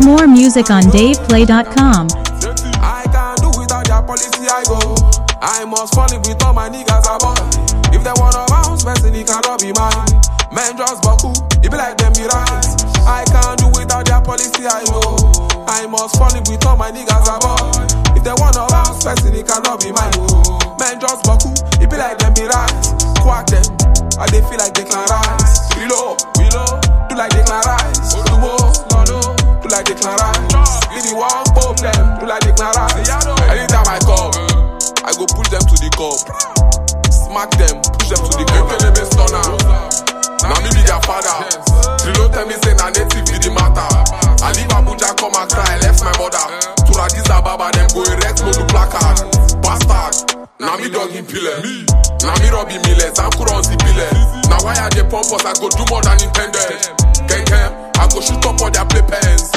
More music on DavePlay.com. I can't do without their policy, I go. I must fall in with all my niggas above. If they wanna bounce, person, it cannot be mine. Men just buckle, it be like them be right. I can't do without their policy, I go. I must fall in with all my niggas above. If they wanna bounce, person, it cannot be mine. Men just buckle, it be like them be right. Quack them, I they feel like they can rise. Reload, do like they can rise. Do like they can rise. If you want pop them, do like they can rise. Anytime I come, I go push them to the cup. Smack them, push them to the cup. Now me be their father. Reload tell me say na native be the matter. I leave Abuja come and cry, left my mother. To Addis Ababa them go erect no placard. Bastard, now me dog in pillar. Now me Robbie Millers, I'm currency pillar. Now why are they pump us? I go do more than intended. I go shoot up all their play pens.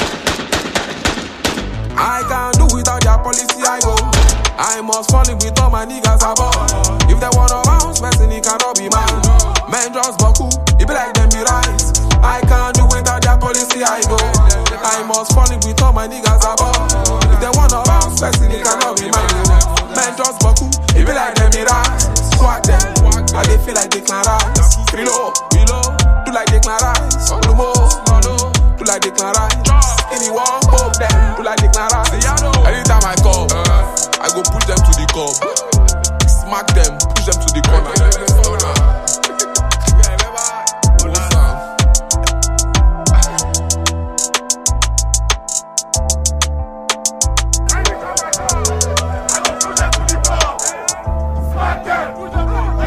I can't do without their policy, I go. I must fall in with all my niggas above. If they wanna bounce, person, it cannot be mine. Men just buckle, it be like them be right. I can't do without their policy, I go. I must fall in with all my niggas above. If they wanna bounce, person, it cannot be mine. Men just buckle, it be like them be right. Swag them, I they feel like they can rise. Reload, do like they can rise. Do like they can rise. Anyone pop them, do like they can rise. Anytime I come, I go push them to the cup. Smack them, push them to the corner.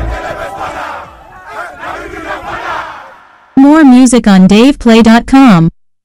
More music on DavePlay.com.